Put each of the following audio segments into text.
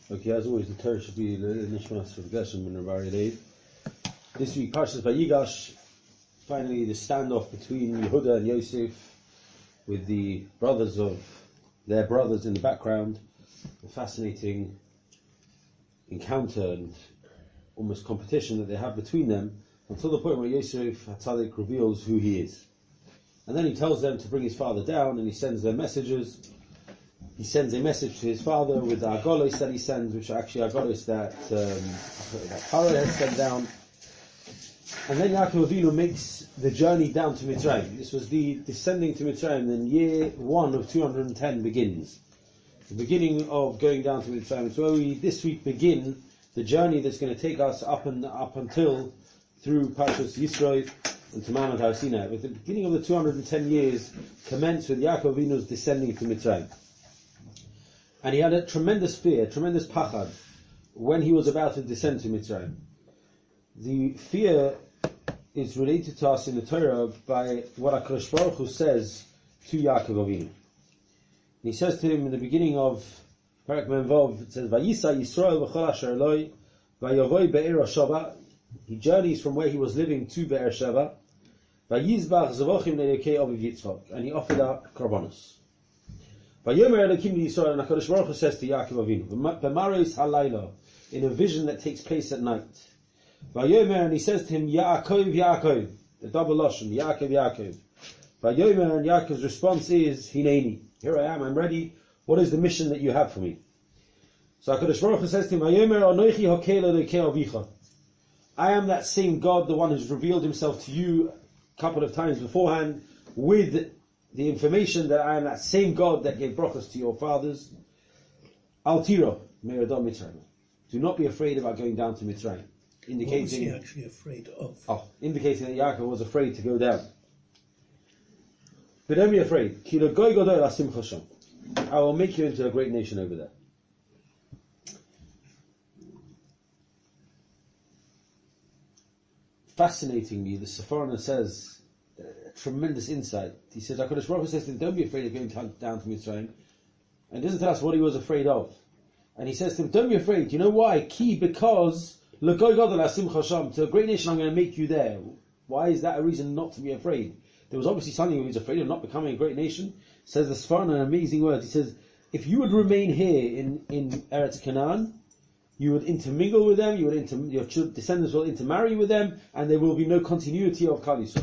Okay, as always, the Torah should be the Nishmanas for Geshem and Ravari Leib. This week, Parshas Vayigash, finally the standoff between Yehuda and Yosef, with the brothers of their brothers in the background. A fascinating encounter and almost competition that they have between them, until the point where Yosef HaTzadik reveals who he is. And then he tells them to bring his father down, and he sends them messages. He sends a message to his father with the Agolos that he sends, which are actually Agolos that Paro has sent down. And then Yaakov Avinu makes the journey down to Mitzrayim. This was the descending to Mitzrayim. Then year 1 of 210 begins. The beginning of going down to Mitzrayim. So we this week begin the journey that's going to take us up until through Parshas Yisro and to Mount Har Sinai. With the beginning of the 210 years commence with Yaakov Avinu's descending to Mitzrayim. And he had a tremendous fear, tremendous pachad, when he was about to descend to Mitzrayim. The fear is related to us in the Torah by what HaKadosh Baruch Hu says to Yaakov Avinu. He says to him in the beginning of Parak Mem Vav, it says, Vayisa Yisrael v'chol asher eloi, vayavoi be'er Shava. He journeys from where he was living to Be'er Sheva. Vayizbach zavochim le'elokei Aviv Yitzchak. And he offered up korbanos. Vayomer Elokim Yisrael, and HaKadosh Baruch Hu says to Yaakov Avinu, B'maros halayla, in a vision that takes place at night. Vayomer, and he says to him, Yaakov, Yaakov, the double lashon, Yaakov, Yaakov. Vayomer, and Yaakov's response is, Hineni, here I am, I'm ready. What is the mission that you have for me? So HaKadosh Baruch Hu says to him, Vayomer Anochi Hokel Elokei Avicha. I am that same God, the one who's revealed himself to you a couple of times beforehand, with the information that I am that same God that gave brachos to your fathers. Al tiro me'adam Mitzrayim. Do not be afraid about going down to Mitzrayim. Indicating, what was he actually afraid of? Indicating that Yaakov was afraid to go down. But don't be afraid. Ki l'goy gadol asim chasham. I will make you into a great nation over there. Fascinatingly, the Sephorah says tremendous insight. He says, HaKadosh Baruch Hu says to him, don't be afraid of going down to Mitzrayim. And doesn't tell us what he was afraid of. And he says to him, don't be afraid. You know why? Because l'goy gadol asim chasham, to a great nation I'm going to make you there. Why is that a reason not to be afraid? There was obviously something he was afraid of, not becoming a great nation. Says the Sephorah an amazing words. He says, if you would remain here in Eretz Canaan, you would intermingle with them, your descendants will intermarry with them, and there will be no continuity of Klal Yisrael.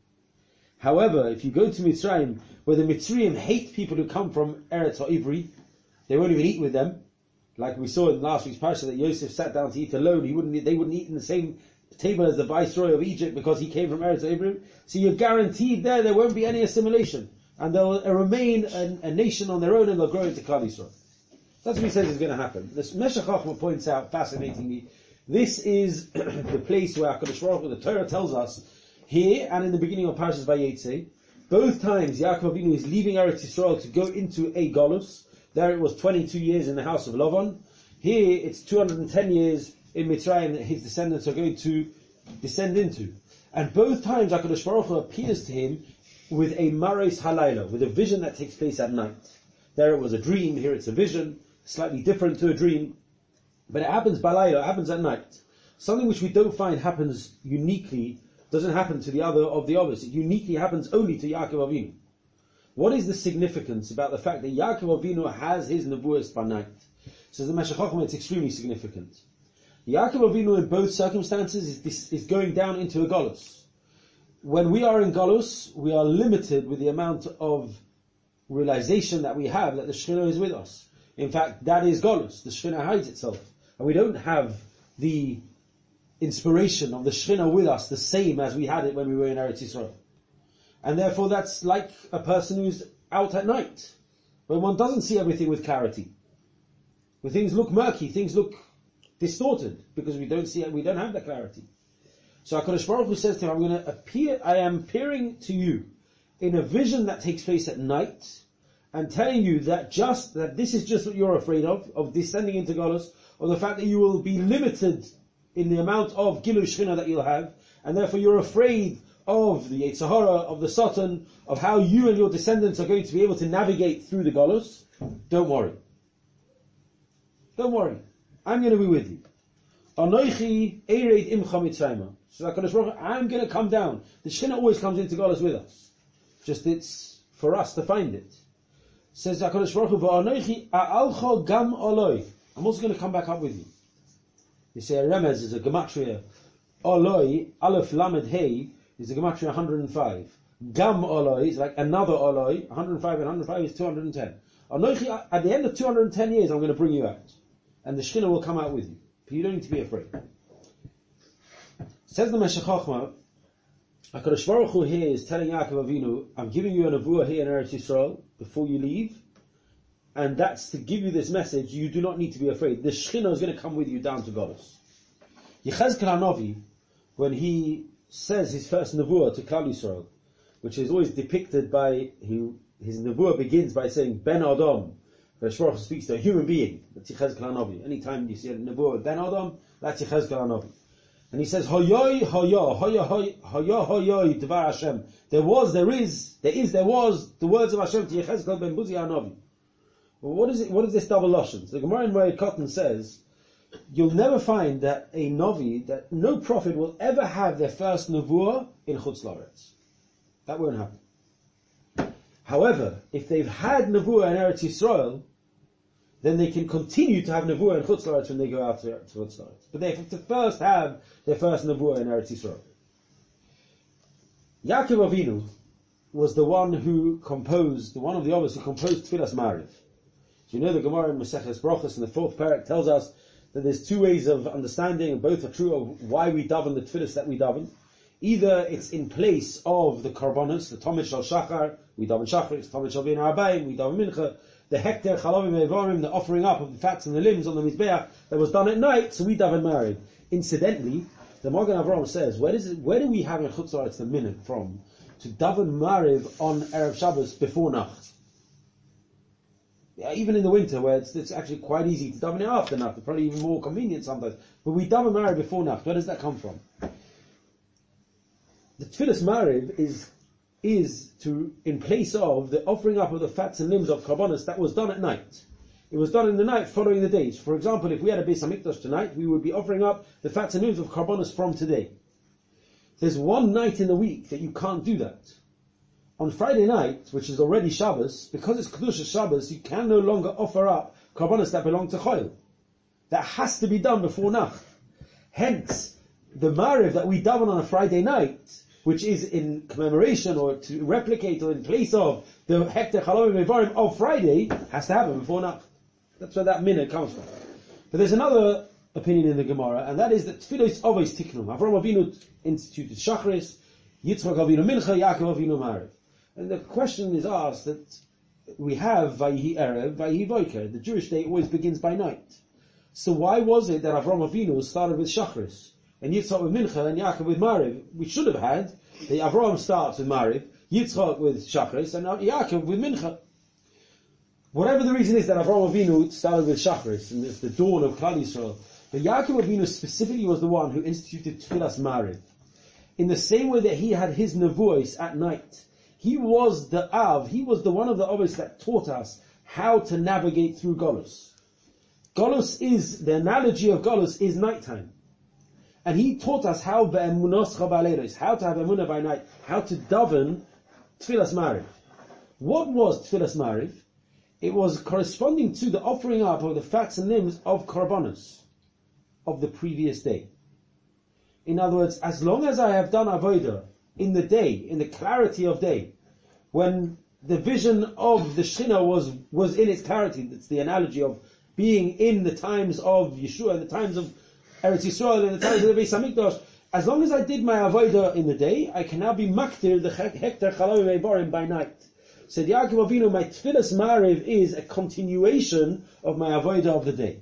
However, if you go to Mitzrayim, where the Mitzrayim hate people who come from Eretz Ha'ivri, they won't even eat with them. Like we saw in last week's parasha that Yosef sat down to eat alone, they wouldn't eat in the same table as the viceroy of Egypt because he came from Eretz Ha'ivri. So you're guaranteed there won't be any assimilation. And they'll remain a nation on their own, and they'll grow into Klal Yisrael. That's what he says is going to happen. This Meshech Chochmah points out, fascinatingly, this is the place where HaKadosh Baruch Hu, the Torah tells us, here and in the beginning of Parashas Vayetze, both times Yaakov Avinu is leaving Eretz Yisrael to go into a Golus. There it was 22 years in the house of Lavan. Here it's 210 years in Mitzrayim that his descendants are going to descend into. And both times HaKadosh Baruch Hu appears to him with a Maros Halayla, with a vision that takes place at night. There it was a dream, here it's a vision, slightly different to a dream, but it happens balayla, it happens at night. Something which we don't find happens uniquely, doesn't happen to the other of the others. It uniquely happens only to Yaakov Avinu. What is the significance about the fact that Yaakov Avinu has his nevuos by night? Says the Meshech Chochmah, it's extremely significant. Yaakov Avinu in both circumstances is going down into a Golus. When we are in Golus, we are limited with the amount of realization that we have that the Shekhinah is with us. In fact, that is Golus. The Shekhinah hides itself. And we don't have the inspiration of the Shekhinah with us the same as we had it when we were in Eretz Yisrael. And therefore that's like a person who's out at night, when one doesn't see everything with clarity. When things look murky, things look distorted, because we don't have that clarity. So HaKadosh Baruch Hu says to him, I am appearing to you in a vision that takes place at night, and telling you that this is just what you're afraid of descending into Golus, or the fact that you will be limited in the amount of Gilui Shechina that you'll have, and therefore you're afraid of the Yetzer Hara, of the Satan, of how you and your descendants are going to be able to navigate through the Golus. Don't worry. Don't worry. I'm going to be with you. Anoichi ereid imcha mitzrayma. So HaKadosh Baruch Hu, I'm going to come down. The Shekhinah always comes into Golus with us. Just it's for us to find it. Says HaKadosh Baruch Hu, V'anoichi a'alcha gam oloi. I'm also going to come back up with you. You say a remez is a gematria. Oloi, aleph lamed hey, is a gematria 105. Gam oloi is like another oloi. 105 and 105 is 210. Anoichi, at the end of 210 years, I'm going to bring you out. And the Shekhinah will come out with you. But you don't need to be afraid. Says the Meshech Chochmah, HaKadosh Baruch Hu here is telling Yaakov Avinu, I'm giving you a nevuah here in Eretz Yisrael before you leave, and that's to give you this message. You do not need to be afraid. The Shekhinah is going to come with you down to Golus. Yechezkel HaNavi, when he says his first nevuah to Klal Yisrael, which is always depicted by his nevuah begins by saying Ben Adam. Kadosh Baruch Hu speaks to a human being. That's Yechezkel HaNavi. Anytime you see a nevuah Ben Adam, that's Yechezkel HaNavi. And he says, Hoyoy, hoyo, hoyo, hoyo, hoyo, Devar Hashem. There was the words of Hashem to Yechezkel ben Buzi HaNavi. Well, what is this double lashon? The Gemara in Moed Katan says, you'll never find that a Navi, that no prophet will ever have their first nevuah in Chutz La'aretz. That won't happen. However, if they've had nevuah in Eretz Yisrael, then they can continue to have nevuah in Chutz La'aretz when they go out to Chutz La'aretz. But they have to first have their first nevuah in Eretz Yisrael. Yaakov Avinu was the one of the Avos who composed Tfilas Mariv. So you know the Gemara in Maseches Brachos in the 4th parak tells us that there's two ways of understanding, and both are true, of why we daven the Tfilas that we daven. Either it's in place of the Karbonos, the Tomid Shal Shachar, we daven Shachar, it's Tomid Shal Bin Arbayim, we daven Mincha, the Hekter Chalavim Evarim, the offering up of the fats and the limbs on the Mizbeach that was done at night, so we daven Mariv. Incidentally, the Magen Avraham says, where do we have in Chutz La'aretz the minute from to daven Mariv on Erev Shabbos before Nacht? Yeah, even in the winter, where it's actually quite easy to daven it after Nacht, it's probably even more convenient sometimes. But we daven Mariv before Nacht. Where does that come from? The Tfilas Mariv is in place of the offering up of the fats and limbs of Karbonos that was done at night. It was done in the night following the days. For example, if we had a Beis HaMikdash tonight, we would be offering up the fats and limbs of Karbonos from today. There's one night in the week that you can't do that. On Friday night, which is already Shabbos, because it's Kedusha Shabbos, you can no longer offer up Karbonos that belong to Choyl. That has to be done before Nacht. Hence, the Mariv that we daven on a Friday night, which is in commemoration or to replicate or in place of the Hekter Chalavim Evarim of Friday, has to happen before Nacht. That's where that minute comes from. But there's another opinion in the Gemara, and that is that Tfilah is always tiknum. Avraham Avinu instituted Shachris, Yitzchak Avinu Mincha, Yaakov Avinu Mariv. And the question is asked that we have Vayihi Erev, Vayihi Voiker. The Jewish day always begins by night. So why was it that Avraham Avinu started with Shachris, and Yitzchak with Mincha, and Yaakov with Mariv? We should have had the Avraham starts with Mariv, Yitzchak with Shachris, and Yaakov with Mincha. Whatever the reason is that Avraham Avinu started with Shachris, and it's the dawn of Klal Yisrael, but Yaakov Avinu specifically was the one who instituted Tfilas Mariv. In the same way that he had his nevuos at night, he was the one of the Avos that taught us how to navigate through Golus. The analogy of Golus is nighttime. And he taught us how to have emunah by night, how to daven Tfilas Mariv. What was Tfilas Mariv? It was corresponding to the offering up of the fats and limbs of Karbonos of the previous day. In other words, as long as I have done Avodah in the day, in the clarity of day, when the vision of the Shekhinah was in its clarity, that's the analogy of being in the times of Yeshua, in the times of Eretz Yisrael, in the times of the Beis HaMikdash, as long as I did my Avodah in the day, I can now be maktir the Hekter Chalavim Evarim by night. Said Yaakov Avinu, my Tfilas Mariv is a continuation of my Avodah of the day.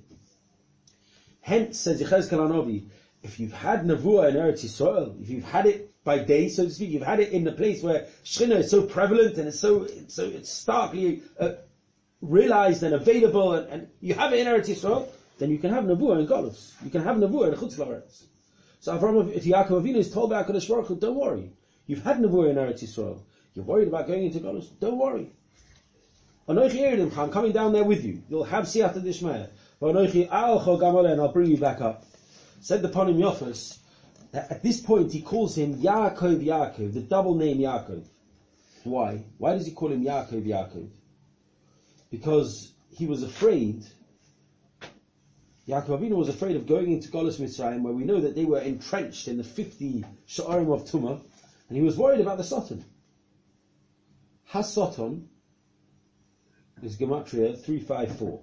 Hence, says Yechezkel HaNavi, if you've had Nevuah in Eretz Yisrael, if you've had it by day, so to speak, you've had it in the place where Shekhinah is so prevalent and it's starkly realized and available, and you have it in Eretz Yisrael, then you can have Nevuah in Golus. You can have Nevuah in Chutz La'aretz. So Yaakov Avinu is told by HaKadosh Baruch Hu, don't worry. You've had Nevuah in Eretz Yisrael. You're worried about going into Golus? Don't worry. I'm coming down there with you. You'll have Siyata Dishmaya. and I'll bring you back up. Said the Panim Yofos, that at this point he calls him Yaakov, the double name Yaakov. Why? Why does he call him Yaakov? Because he was afraid, Yaakov Avinu was afraid of going into Golus Mitzrayim, where we know that they were entrenched in the 50 Sha'arim of Tumah, and he was worried about the Satan. HaSatan is Gematria 354.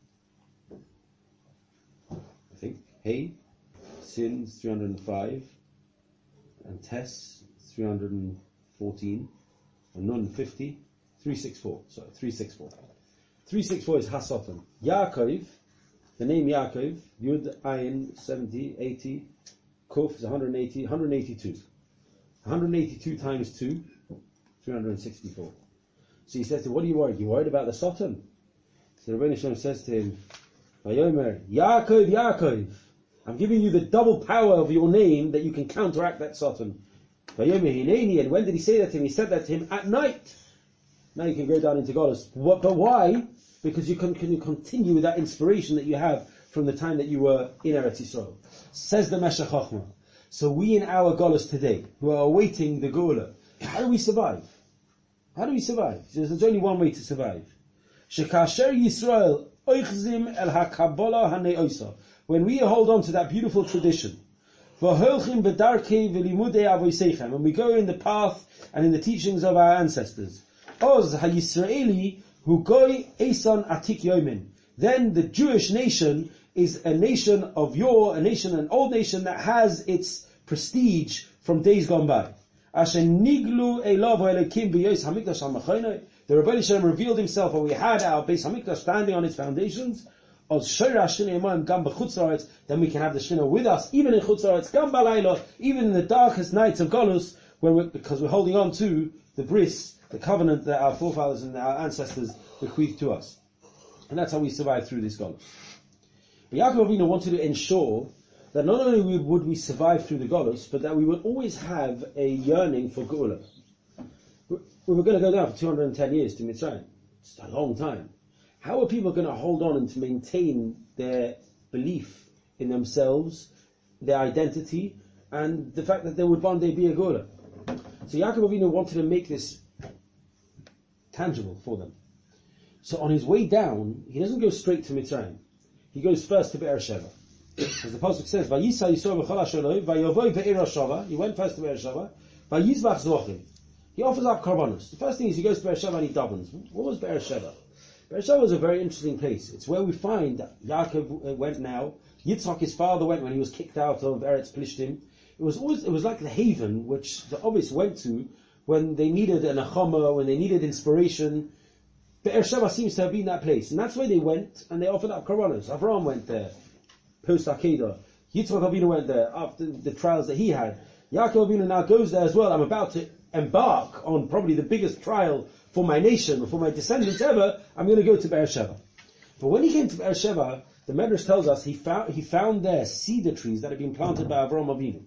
I think. Hey, Sin 305, and Tes 314, and Nun 50, 364. Sorry, 364. 364 is HaSatan. Yaakov, the name Yaakov, Yud Ayin 70, 80, Kuf is 180, 182. 182 times 2, 364. So he says to him, what are you worried? You worried about the Satan? So Rabbeinu Shalom says to him, Vayomer, Yaakov, I'm giving you the double power of your name that you can counteract that Satan. Vayomer Hineni, and when did he say that to him? He said that to him at night. Now you can go down into Golus. But why? Because you can continue with that inspiration that you have from the time that you were in Eretz Yisrael. Says the Meshech Chochmah. So we in our Golus today, who are awaiting the Geula, how do we survive? How do we survive? There's only one way to survive. Shekasher Yisrael oichzim el hakabbalah haneosa. When we hold on to that beautiful tradition, v'holchim b'darkei v'limudei avoseichem, and we go in the path and in the teachings of our ancestors, oz ha-Yisraeli hu goy esan atik yomin. Then the Jewish nation is a nation of yore, a nation, an old nation that has its prestige from days gone by. Asher niglu elav ha'elokim b'yos hamikdash ha'machonoi. The Rebbeinu Shalom revealed himself when we had our Beis Hamikdash standing on its foundations. Then we can have the Shina with us, even in Chutz La'aretz, Gam Balayla, even in the darkest nights of Golus, because we're holding on to the bris, the covenant that our forefathers and our ancestors bequeathed to us. And that's how we survive through this Golus. But Yaakov Avinu wanted to ensure that not only would we survive through the Golus, but that we would always have a yearning for Geula. We were going to go down for 210 years to Mitzrayim. It's a long time. How are people going to hold on and to maintain their belief in themselves, their identity, and the fact that there would one day be a Geula? So Yaakov Avinu wanted to make this tangible for them. So on his way down, he doesn't go straight to Mitzrayim. He goes first to Be'ersheva. As the Pasuk says, Vayisa Yisrael v'chol ha'sholoi, vayovoi be'ersheva. He went first to Be'ersheva. Vayizbach zochim. He offers up karbanos. The first thing is he goes to Be'ersheva and he davens. What was Be'ersheva? Be'ersheva was a very interesting place. It's where we find that Yaakov went now. Yitzchak, his father, went when he was kicked out of Eretz Plishtim. It was like the haven which the Obis went to when they needed an achama, when they needed inspiration. Be'ersheva seems to have been that place. And that's where they went and they offered up karbanos. Avraham went there, post Akedah. Yitzchak Avinu went there after the trials that he had. Yaakov Avinu now goes there as well. I'm about to embark on probably the biggest trial for my nation, or for my descendants ever. I'm going to go to Be'ersheva. But when he came to Be'ersheva, the Medrash tells us he found there cedar trees that had been planted by Avraham Avinu.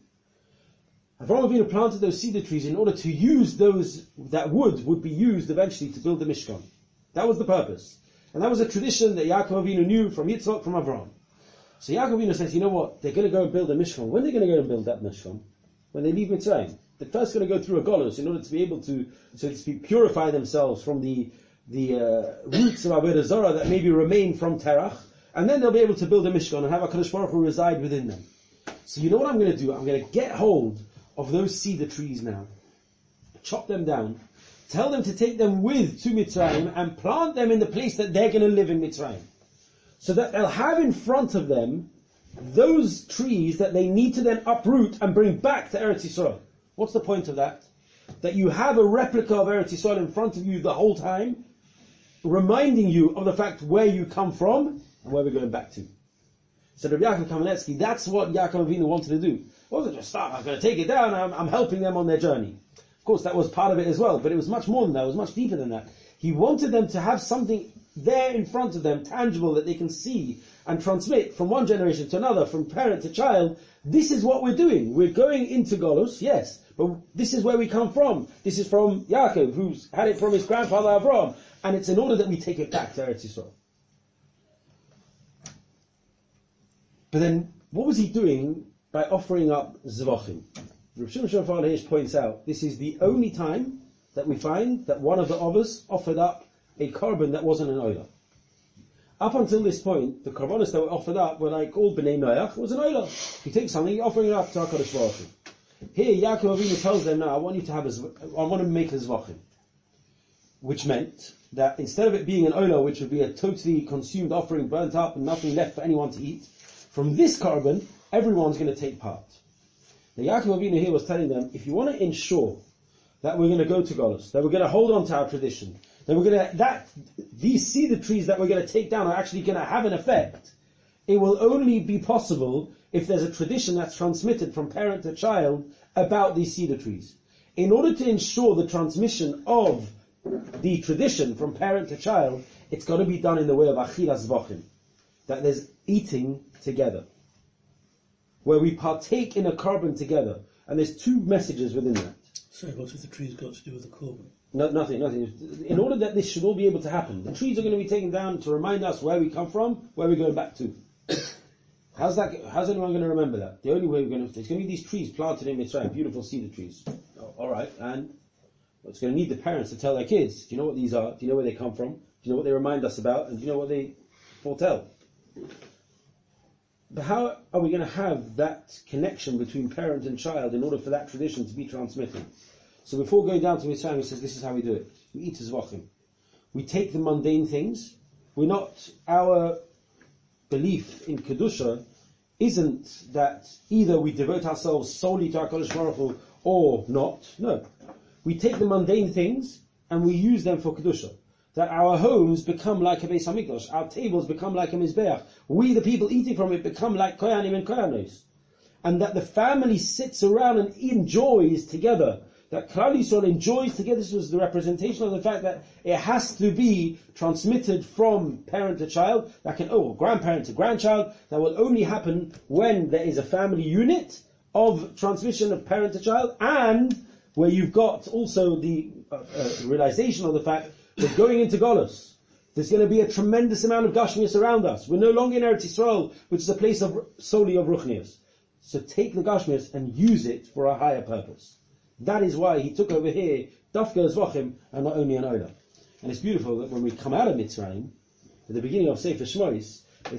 Avraham Avinu planted those cedar trees in order to use those, that would be used eventually to build the Mishkan. That was the purpose. And that was a tradition that Yaakov Avinu knew from Yitzchak, from Avraham. So Yaakov Avinu says, you know what, they're going to go and build a Mishkan. When are they going to go and build that Mishkan? When they leave Mitzrayim. They're first going to go through a Golus in order to be able to, so to speak, purify themselves from the roots of Avodah Zarah that maybe remain from Terach, and then they'll be able to build a Mishkan and have HaKadosh Baruch Hu reside within them. So you know what I'm going to do? I'm going to get hold of those cedar trees now, chop them down, tell them to take them with to Mitzrayim and plant them in the place that they're going to live in Mitzrayim. So that they'll have in front of them those trees that they need to then uproot and bring back to Eretz Yisrael. What's the point of that? That you have a replica of Eretz Yisrael in front of you the whole time, reminding you of the fact where you come from and where we're going back to. So Rabbi Yaakov Kamenetsky, that's what Yaakov Avinu wanted to do. It wasn't just stop, I'm going to take it down, I'm helping them on their journey. Of course, that was part of it as well, but it was much more than that, it was much deeper than that. He wanted them to have something there in front of them, tangible, that they can see and transmit from one generation to another, from parent to child. This is what we're doing. We're going into Golus, yes, but this is where we come from. This is from Yaakov, who's had it from his grandfather Avraham, and it's in order that we take it back to Eretz Yisrael. But then, what was he doing by offering up Zvachim? Rav Shimon Shofar Hirsch points out, this is the only time that we find that one of the Overs offered up a korban that wasn't an Olah. Up until this point, the korbanos that were offered up were like all B'nai Noach, was an Olah. You take something, you're offering it up to HaKadosh Baruch Hu. Here, Yaakov Avinu tells them, no, I want to make a Zvachim. Which meant that instead of it being an Olah, which would be a totally consumed offering, burnt up, and nothing left for anyone to eat, from this korban, everyone's going to take part. The Yaakov Avinu here was telling them, if you want to ensure that we're going to go to Golus, that we're going to hold on to our tradition, that these cedar trees that we're going to take down are actually going to have an effect, it will only be possible if there's a tradition that's transmitted from parent to child about these cedar trees. In order to ensure the transmission of the tradition from parent to child, it's got to be done in the way of achilas zvachim, that there's eating together, where we partake in a korban together, and there's two messages within that. So what have the trees got to do with the korban? No, nothing. In order that this should all be able to happen, the trees are going to be taken down to remind us where we come from, where we're going back to. How's anyone going to remember that? The only way there's going to be these trees planted in Mitzrayim, beautiful cedar trees. Oh, alright, and it's going to need the parents to tell their kids, do you know what these are? Do you know where they come from? Do you know what they remind us about? And do you know what they foretell? But how are we going to have that connection between parent and child in order for that tradition to be transmitted? So before going down to Mitzrayim, he says, this is how we do it. We eat zvachim. We take the mundane things. Our belief in Kedusha isn't that either we devote ourselves solely to HaKadosh Baruch Hu or not. No. We take the mundane things and we use them for Kedusha. That our homes become like a Beis HaMikdash. Our tables become like a Mizbeach. We, the people eating from it, become like Kohanim and Kohanos. And that the family sits around and enjoys together. That Klal Yisrael enjoys together. This was the representation of the fact that it has to be transmitted from parent to child, grandparent to grandchild. That will only happen when there is a family unit of transmission of parent to child, and where you've got also the realization of the fact that going into Golus, there's going to be a tremendous amount of Gashmias around us. We're no longer in Eretz Yisrael, which is a place solely of Ruchnias. So take the Gashmias and use it for a higher purpose. That is why he took over here Dafka Zvachim and not only an Olah. And it's beautiful that when we come out of Mitzrayim, at the beginning of Sefer Shmois,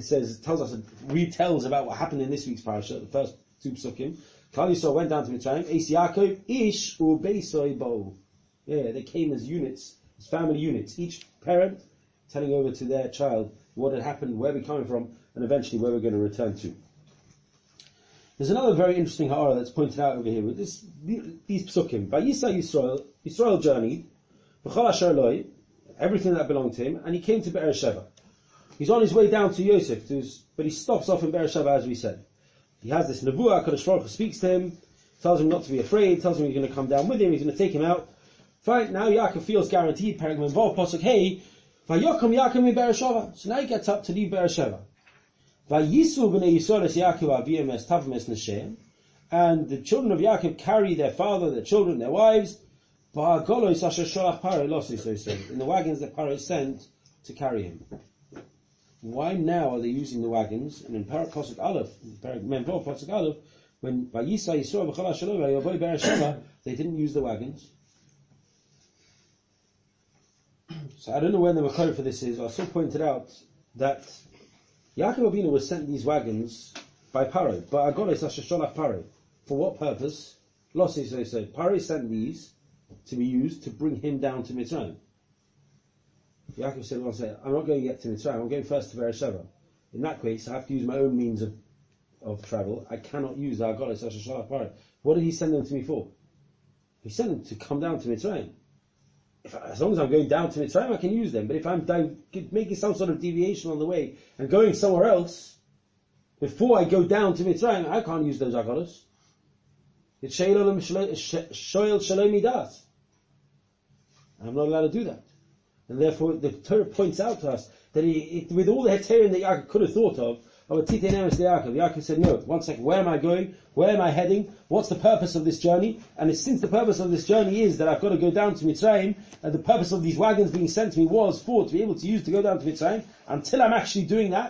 retells about what happened in this week's parasha, the first two psukim. Klal Yisrael went down to Mitzrayim, Eis Yaakov, Ish u'beisoi bo. Yeah, they came as units, as family units, each parent telling over to their child what had happened, where we're coming from, and eventually where we're going to return to. There's another very interesting ha'ara that's pointed out over here with these psukim. Vayisa Yisrael journeyed, v'chol asher loi, everything that belonged to him, and he came to Be'er-Sheva. He's on his way down to Yosef, but he stops off in Be'er-Sheva, as we said. He has this nevuah, HaKadosh Baruch Hu speaks to him, tells him not to be afraid, tells him he's going to come down with him, he's going to take him out. Fine, now Yaakov feels guaranteed, Perek Memvav, Pasuk Hey, Vayokom Yaakov mi Be'er-Sheva. So now he gets up to leave Be'er-Sheva. Vayisu b'nei Yisrael es Yaakov aviyim es tavim es neshem, and the children of Yaakov carry their father, their children, their wives, in the wagons that Paro sent to carry him. Why now are they using the wagons? And in Pasuk Aleph, Memvov Pasuk Aleph, when Vayisa Yisrael v'chol ha'shalom v'yavoy Be'er-Sheva, they didn't use the wagons. So I don't know when the Makor for this is. I also pointed out that Yaakov Avinu was sent these wagons by Paro, by Agolis Asher Sholach Paro. For what purpose? Lossi, so they say. Paro sent these to be used to bring him down to Mitzrayim. Yaakov said, I'm not going to get to Mitzrayim, I'm going first to Be'er-Sheva. In that case, I have to use my own means of travel. I cannot use the Agolis Asher Sholach Paro. What did he send them to me for? He sent them to come down to Mitzrayim. As long as I'm going down to Mitzrayim, I can use them. But if I'm making some sort of deviation on the way and going somewhere else, before I go down to Mitzrayim, I can't use those Agolos. It's Shoel Shalom Midas. I'm not allowed to do that. And therefore, the Torah points out to us that with all the Heterim that Yaakov could have thought of Titei Nemes Yaakov said, no, one second, where am I going? Where am I heading? What's the purpose of this journey? And since the purpose of this journey is that I've got to go down to Mitzrayim, and the purpose of these wagons being sent to me was to be able to use to go down to Mitzrayim, until I'm actually doing that,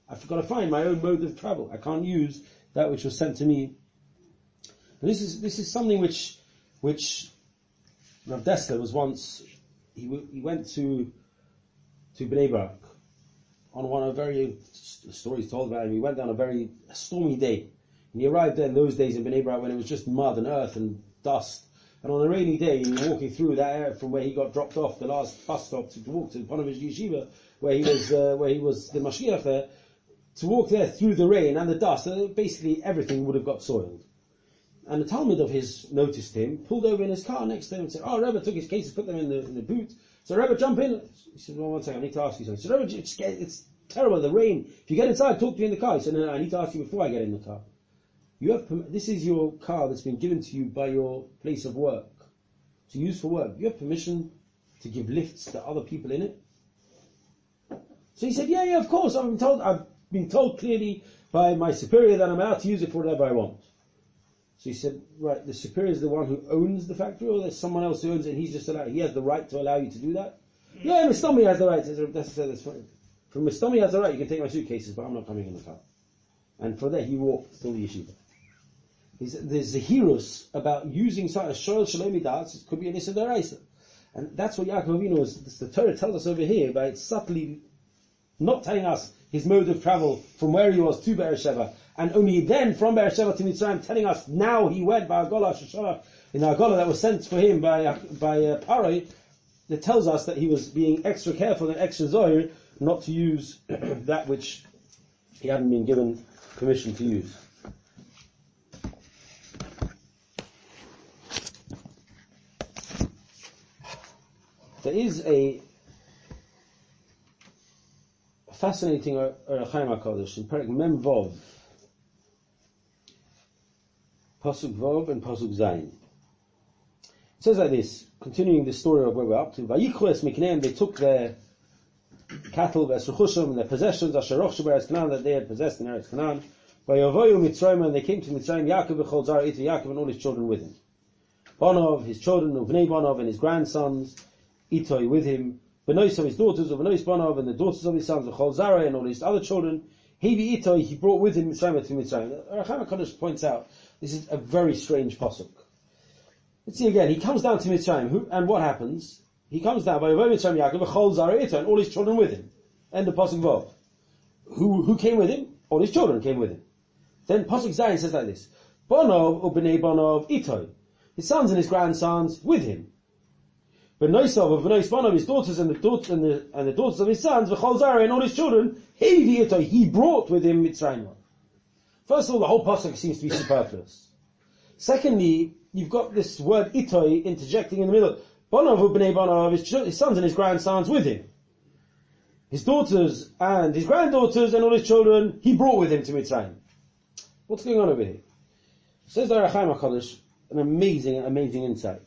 I've got to find my own mode of travel. I can't use that which was sent to me. And this is something which Rav Dessler was once, he went to Bnei Brak on one of very stories told about him. He went down a very stormy day. And he arrived there in those days in Bnei Brak when it was just mud and earth and dust. And on a rainy day, he was walking through that area from where he got dropped off, the last bus stop, to walk to Ponevezh Yeshiva, where he was the Mashiach there, to walk there through the rain and the dust. Basically everything would have got soiled. And the Talmud of his noticed him, pulled over in his car next to him and said, "Oh, Rebbe," took his cases, put them in the boot. So, "Rebbe, jump in." He said, "Well, one second, I need to ask you something." So, "Rebbe, it's terrible, the rain. If you get inside, talk to me in the car." He said, "No, I need to ask you before I get in the car. This is your car that's been given to you by your place of work, to use for work. You have permission to give lifts to other people in it?" So he said, yeah, of course. I've been told clearly by my superior that I'm allowed to use it for whatever I want. So he said, right, the superior is the one who owns the factory, or there's someone else who owns it and he has the right to allow you to do that? Yeah, Mistomi has the right. That's fine. From Mistomi has the right, you can take my suitcases, but I'm not coming in the car. And for that he walked till the yeshiva. There's a heroes about using a shoyl shalomi darts. It could be an issa d'oraisa. And that's what Yaakov Avinu is, the Torah tells us over here, by subtly not telling us his mode of travel from where he was to Beersheba, and only then from Beersheba to Mitzrayim, telling us now he went by Agola Shosharach, in the Agola that was sent for him by Paroi, that tells us that he was being extra careful and extra zohir not to use that which he hadn't been given permission to use. There is a fascinating Orach Chaim HaKadosh in Perek Mem Vov, Pasuk Vov and Pasuk Zayin. It says like this, continuing the story of where we're up to. Vayikhu es mikneim, they took their cattle, v'esruchushim, and their possessions, asher rochshu b'Eretz Canaan, that they had possessed in Eretz Canaan. Vayavoyu Mitzrayim, and they came to Mitzrayim, Yaakov v'chol zara ito, Yaakov and all his children with him. Bonov, his children, Uvnei Bonov, and his grandsons, Itoi with him, Benois of his daughters, of Benois Bonov, and the daughters of his sons, V'chol zara, and all his other children. Hevi Itoi, he brought with him Mitzrayim to Mitzrayim. Orach Chaim HaKadosh points out, this is a very strange pasuk. Let's see again, he comes down to Mitzrayim, and what happens? He comes down by Mitzrayim Yaakov, V'chol zara ito, and all his children with him. End of pasuk Vov. Who came with him? All his children came with him. Then pasuk Zayin says like this, Bonov, Ubnei Bonov, Itoi. His sons and his grandsons with him. Benoisov of Benois Bonov, his daughters and the daughters of his sons, V'chol zara, and all his children, he brought with him Mitzrayim. First of all, the whole pasuk seems to be superfluous. Secondly, you've got this word Itoi interjecting in the middle. Bonov of Bnei Bonov, his sons and his grandsons with him. His daughters and his granddaughters and all his children, he brought with him to Mitzrayim. What's going on over here? Says the Orach Chaim HaKadosh, an amazing insight.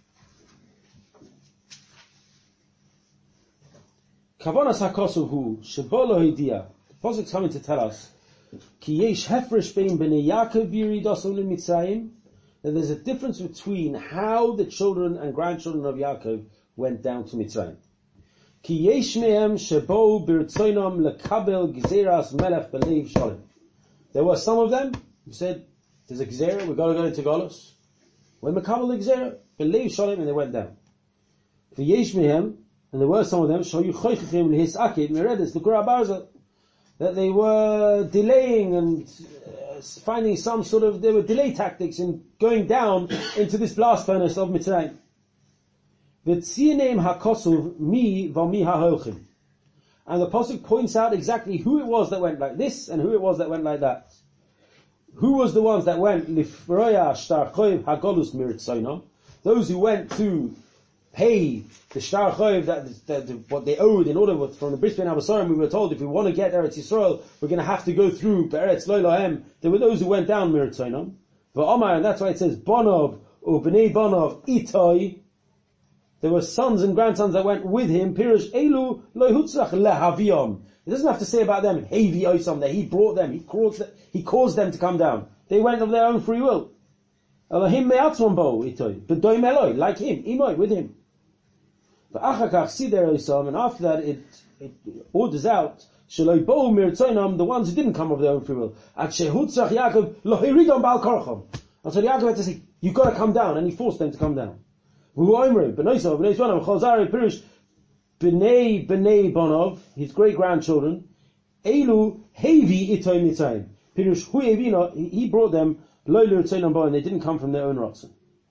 Kavanas HaKosuhu, Shebolo Hidia. The pasuk's coming to tell us, Ki yesh hefresh bein bnei Yaakov yiridaso leMitzrayim, that there's a difference between how the children and grandchildren of Yaakov went down to Mitzrayim. Ki yesh mehem shebo birtzoinam lekabel gzeras melech b'leiv shalom. There were some of them who said, there's a gzera, we've got to go into Golos. When mekabel the gzera, b'leiv shalom, and they went down. Ki yesh mehem, and there were some of them, shoyu choichachim lehis akid meredes l'kura barza, that they were delaying and finding there were delay tactics in going down into this blast furnace of Mitzrayim. V'tzineim hakosuv mi v'mi ha'holchim. And the pasuk points out exactly who it was that went like this and who it was that went like that. Who was the ones that went lifroya shtar choiv hagolus miritzoinam? Those who went to pay the shtar choiv that what they owed in order from the Bris Ben Abasarim. We were told if we want to get Eretz Yisrael, we're going to have to go through Eretz Lo Lahem. There were those who went down miritzoinam. V'omar, and that's why it says Bonov or Bnei Bonov Itoi. There were sons and grandsons that went with him. Pirush Elu Lo Hutzlach Lehaviom. It doesn't have to say about them Hevi Oisam, that he brought them, he caused them to come down. They went of their own free will. Elohim me'atzon bo Itoi, B'doim Eloi, like him, Imoi, with him. And after that it orders out Shaloi bo mirtzainam, the ones who didn't come of their own free will. At shehutzach Yaakov lo hiridam bal korcham. And so Yaakov had to say, you've got to come down, and he forced them to come down. V'hu oimrim, b'noisav, b'nei zvanam, cholzari, pirush, b'nei bonov, his great-grandchildren, elu hevi itoy mitzayim. Pirush, hu evina, he brought them, lo lirtzainam bo, and they didn't come from their own rotzen.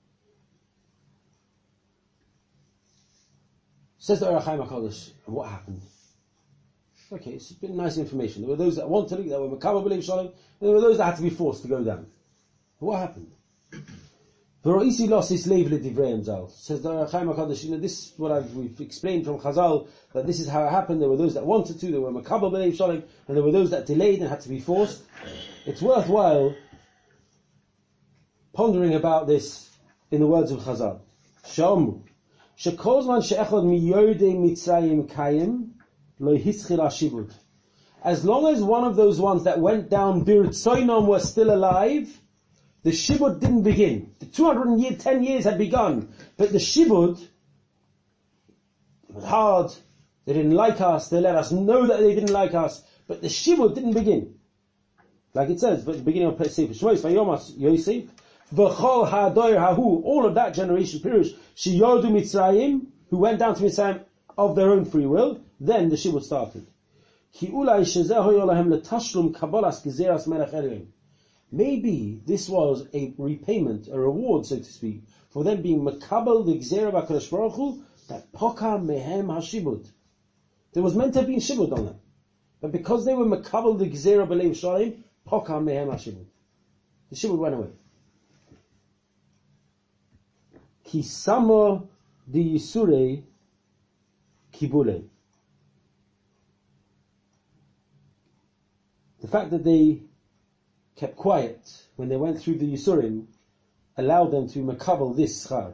Says the Orach Chaim HaKadosh, and what happened? Okay, it's a bit nice information. There were those that wanted it, that were Makabel B'Leiv Shalom, and there were those that had to be forced to go down. But what happened? V'ro'isi lost his slave l'divrei Zal. Says the Orach Chaim HaKadosh, this is what we've explained from Chazal, that this is how it happened. There were those that wanted to, there were Makabel B'Leiv Shalom, and there were those that delayed and had to be forced. It's worthwhile pondering about this in the words of Chazal. Sha'omru. Shekozman she'echad miyodei mitzrayim kayim lo hischil hashibud. As long as one of those ones that went down birtzoinom were still alive, the shibud didn't begin. The 210 years had begun, but the shibud, it was hard, they didn't like us, they let us know that they didn't like us, but the shibud didn't begin. Like it says, at the beginning of Sefer Shmos, Vayomas Yosef, V'chol ha'adoyer hahu, all of that generation, Pirush, Sheyodu Mitzrayim, who went down to Mitzrayim of their own free will, then the shibud started. Ki ulai shezeho yolahem letashlum kabalas gezeras melech Elohim. Maybe this was a repayment, a reward, so to speak, for them being makabel the gzera b'Kadosh Baruch Hu, that poka mehem hashibud. There was meant to have been shibud on them, but because they were makabel the gzera b'Leiv Shalom, poka mehem hashibud. The shibud went away. Ki samo di yisurei kibule. The fact that they kept quiet when they went through the Yisurim allowed them to makabel this schar.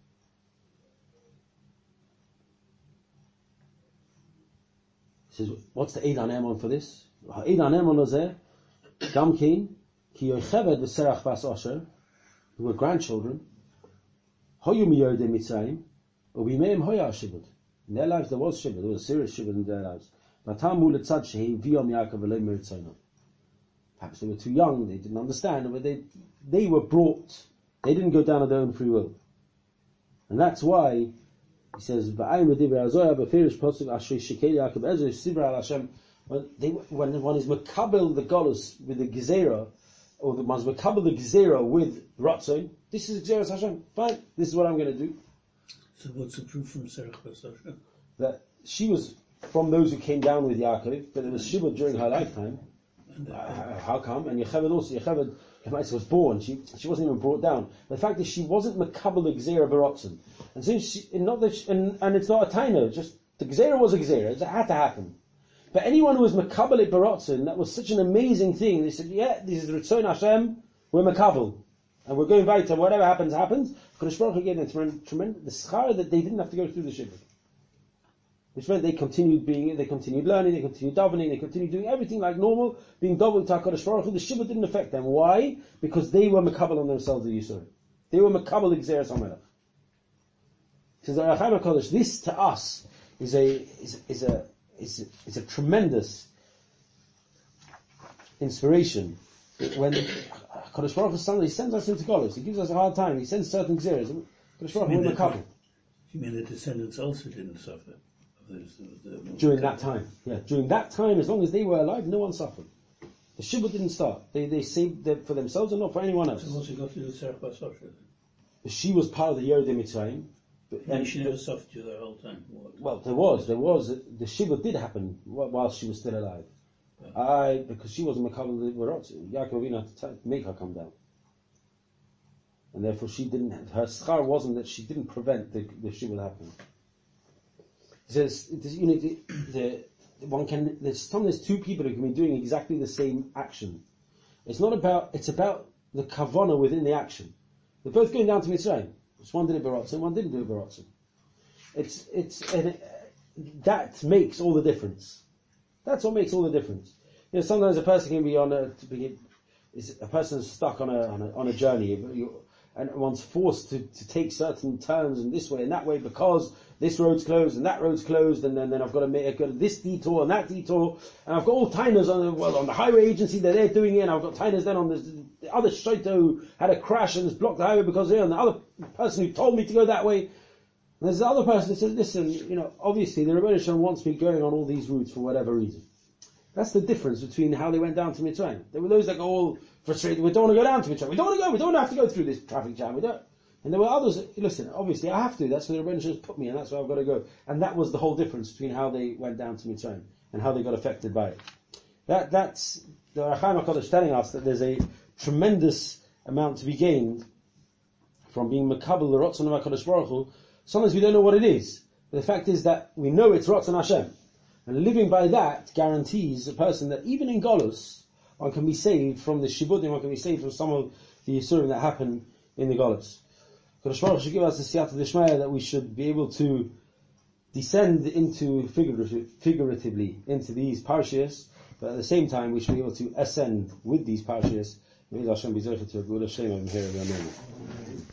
He says, what's the Eidan Emon for this? Eidan Emon lozeh, Gamkein, ki yocheved v'serach vas osher, who were grandchildren, hoyu miyodei mitzrayim, ubimeim hoya shibud. In their lives there was shibud, there was a serious shibud in their lives. V'tamu letzad shehi v'yom Yaakov v'lei miritzono. Perhaps they were too young, they didn't understand, but they were brought, they didn't go down of their own free will. And that's why he says, when one is makabel the golus with the gezerah, or the one's makabel the gezerah with ratzon, this is Gzeras Hashem, fine, this is what I'm going to do. So what's the proof from Serach Hashem? That she was from those who came down with Yaakov, but it was Shibud during her lifetime. How come? And Yocheved also, Yocheved was born, she wasn't even brought down. The fact is she wasn't makabel the gzera barotzen. And since and it's not a taina, just the gzera was a gzera, it had to happen. But anyone who was makabel it barotzen, that was such an amazing thing. They said, yeah, this is Ritzon Hashem, we're makabel. And we're going weiter, whatever happens, happens. Kadosh Baruch Hu gave them tremendous, the schar that they didn't have to go through the shibud. Which meant they continued they continued learning, they continued davening, they continued doing everything like normal, being double to HaKadosh Baruch Hu. The shibud didn't affect them. Why? Because they were makabel on themselves the Yisur. They were makabel the Gzeras HaMelech. Says the Orach Chaim HaKadosh, this to us is a tremendous inspiration. When HaKadosh Baruch Hu sends us into Golos, He gives us a hard time, He sends certain Gzeras. HaKadosh Baruch Hu makabel. You mean the descendants also didn't suffer? During that time, during that time, as long as they were alive, no one suffered. The shibud didn't start. They saved them for themselves and not for anyone else. So what's it got to do with Serach Basosher? She was part of the Yeridei Mitzrayim, And she never suffered you the whole time. Well, there was the shibud did happen while she was still alive. Because she wasn't makabel the Barotz. Yaakov Avinu had to make her come down, and therefore she didn't. Her schar wasn't that she didn't prevent the shibud happening. He says, there's two people who can be doing exactly the same action. It's about the kavanah within the action. They're both going down to Mitzrayim. One did it barotzen, one didn't do it barotzen. That makes all the difference. That's what makes all the difference. Sometimes a person can be a person is stuck on a journey. and one's forced to take certain turns in this way and that way because this road's closed and that road's closed, and then I've got to go to this detour and that detour, and I've got all tiners on the highway agency that they're doing it, and I've got tiners then on the other shaita who had a crash and has blocked the highway because and the other person who told me to go that way. And there's the other person who says, listen, obviously the Rebbeinu Shalom wants me going on all these routes for whatever reason. That's the difference between how they went down to Mitzrayim. There were those that go all frustrated, we don't want to go down to Mitzrayim, we don't have to go through this traffic jam, we don't. And there were others, listen, obviously I have to, that's where the Rebbeinu Shalom put me, and that's where I've got to go. And that was the whole difference between how they went down to Mitzrayim, and how they got affected by it. That's the Ohr HaChaim HaKadosh telling us that there's a tremendous amount to be gained from being Makabel, the Ratzon of HaKadosh Baruch Hu. Sometimes we don't know what it is, but the fact is that we know it's Ratzon Hashem. And living by that guarantees a person that even in Golus, one can be saved from the Shibudim, one can be saved from some of the Yisurim that happen in the Golus. Kadosh Baruch Hu should give us the Siyata D'Shmaya that we should be able to descend into figuratively into these parashiyos, but at the same time we should be able to ascend with these parashiyos. May Hashem be zeichet to a good Hashem over here.